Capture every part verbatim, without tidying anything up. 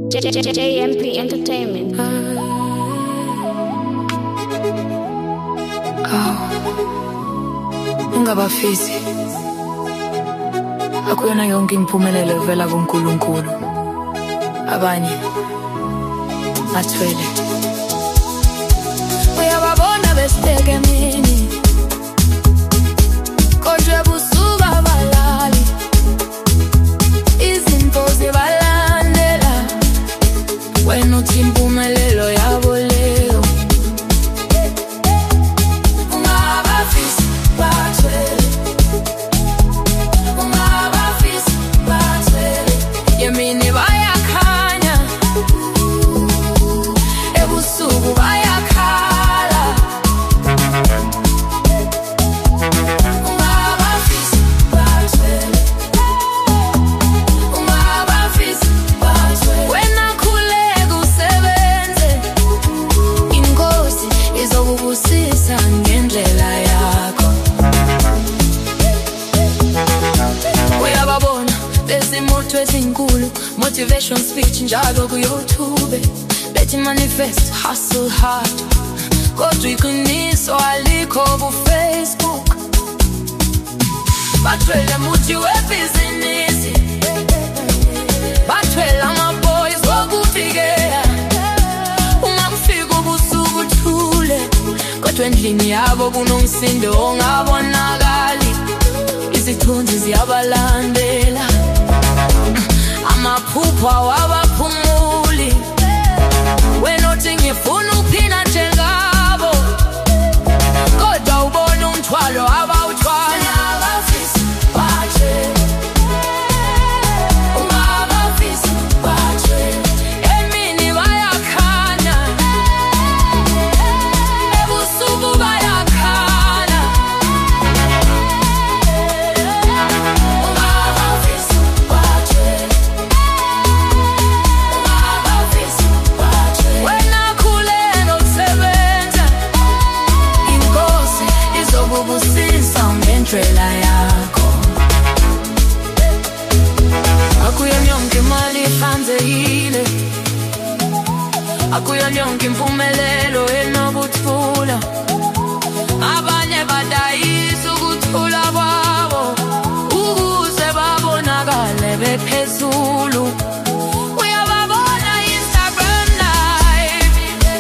J M P Entertainment. Ungabafisi akuyona yonke impumelelo evela kuNkulunkulu. Abanye bathwele uyababona besiteke emini kodwa busuku abalali izinto zibalandela wena uthi impumelelo yabo leyo. Ungabafisi bathwele ungabafisi bathwele yemini bayakhanya ebusuku bayakhala. Ungabafisi bathwele ungabafisi bathwele wena khuleka usebenze inkosi izokubusisa ngendlela yakho. Uyababona bezimoto ezinkulu motivation speech njalo ku-YouTube bethi manifest hustle hard kodwa iqiniso alikho ku-Facebook. Bathwele muthi webhizinisi bathwele ama-boys wokufikela uma kufika ubusuku uthule kodwa endlini yabo kunomsindo ongabonakali. Izithunzi ziyabalandela amaphupha wabaphumuli wena uthi ngifuna ukuphila njengabo kodwa ubona umthwalo abawuthwala. Ungabafisi bathwele ungabafisi bathwele emini bayakhanya ebusuku bayakhala. Ungabafisi bathwele ungabafisi bathwele wena khuleka usebenza inkosi izokubusisa ngendlela yakho. Akuyona yonke imali ihlanzekile akuyona yonke impumelelo enokuthula. Abanye badayisa ukuthula kwabo ukuze babonakale bephezulu. Uyababona Instagram live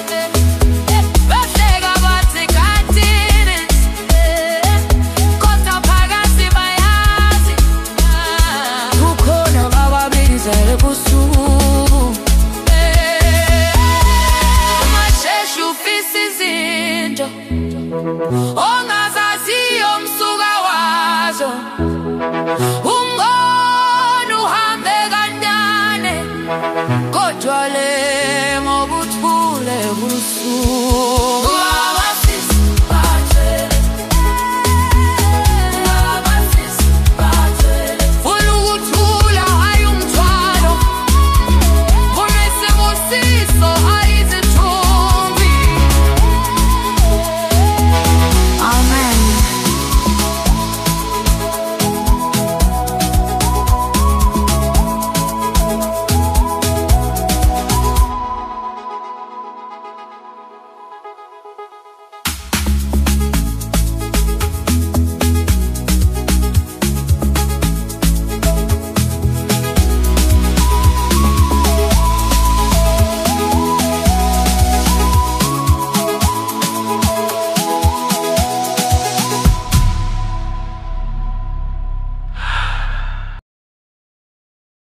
behleka bathi God did it kodwa phakathi bayazi kukhona bababiza ebusuku. Masheshe ufisa izinto